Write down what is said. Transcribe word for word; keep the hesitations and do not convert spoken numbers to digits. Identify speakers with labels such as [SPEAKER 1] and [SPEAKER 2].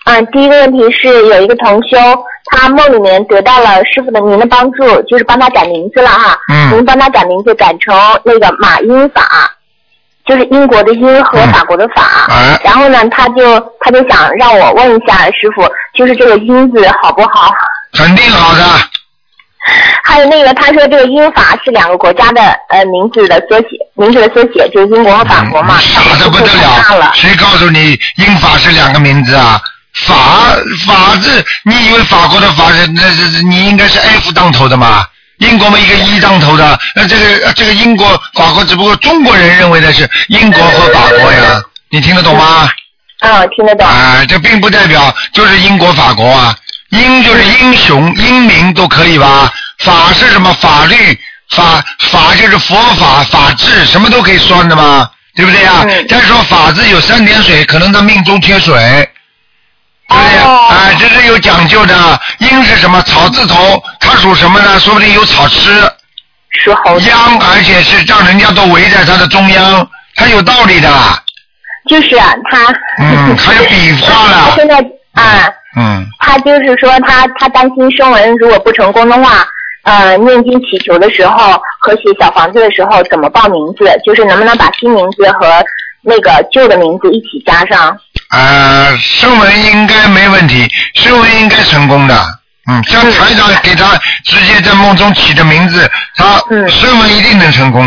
[SPEAKER 1] 嗯，第一个问题是有一个同修，他梦里面得到了师傅的您的帮助，就是帮他改名字了哈。
[SPEAKER 2] 嗯。
[SPEAKER 1] 您帮他改名字改成那个马英法，就是英国的英和法国的法。
[SPEAKER 2] 嗯啊、
[SPEAKER 1] 然后呢，他就他就想让我问一下师傅，就是这个英字好不好？
[SPEAKER 2] 肯定好的。
[SPEAKER 1] 还有那个，他说这个英法是两个国家的呃名字的缩写，名字的缩写就是英国和法国嘛。
[SPEAKER 2] 嗯、傻得不得了！谁告诉你英法是两个名字啊？法法字，你以为法国的法是那那你应该是 F 当头的嘛？英国嘛一个一当头的，那这个这个英国法国只不过中国人认为的是英国和法国呀，你听得懂吗？
[SPEAKER 1] 嗯，听得懂。
[SPEAKER 2] 啊，这并不代表就是英国法国啊，英就是英雄英明都可以吧？法是什么？法律法法就是佛法法治，什么都可以算的嘛，对不对呀？嗯、再说法字有三点水，可能他命中缺水。对不对？
[SPEAKER 1] 哦、
[SPEAKER 2] 啊，这是有讲究的。鹰是什么？草字头，它属什么呢？说不定有草吃。
[SPEAKER 1] 属猴。
[SPEAKER 2] 央，而且是让人家都围在它的中央，它有道理的。
[SPEAKER 1] 就是啊，他。
[SPEAKER 2] 嗯，还有笔画了。
[SPEAKER 1] 他现在啊。
[SPEAKER 2] 嗯。
[SPEAKER 1] 他就是说他他担心声纹如果不成功的话，呃，念经祈求的时候和写小房子的时候怎么报名字？就是能不能把新名字和那个旧的名字一起加上？
[SPEAKER 2] 呃，声纹应该没问题，声纹应该成功的。嗯，像台长给他直接在梦中起的名字，他声纹一定能成功。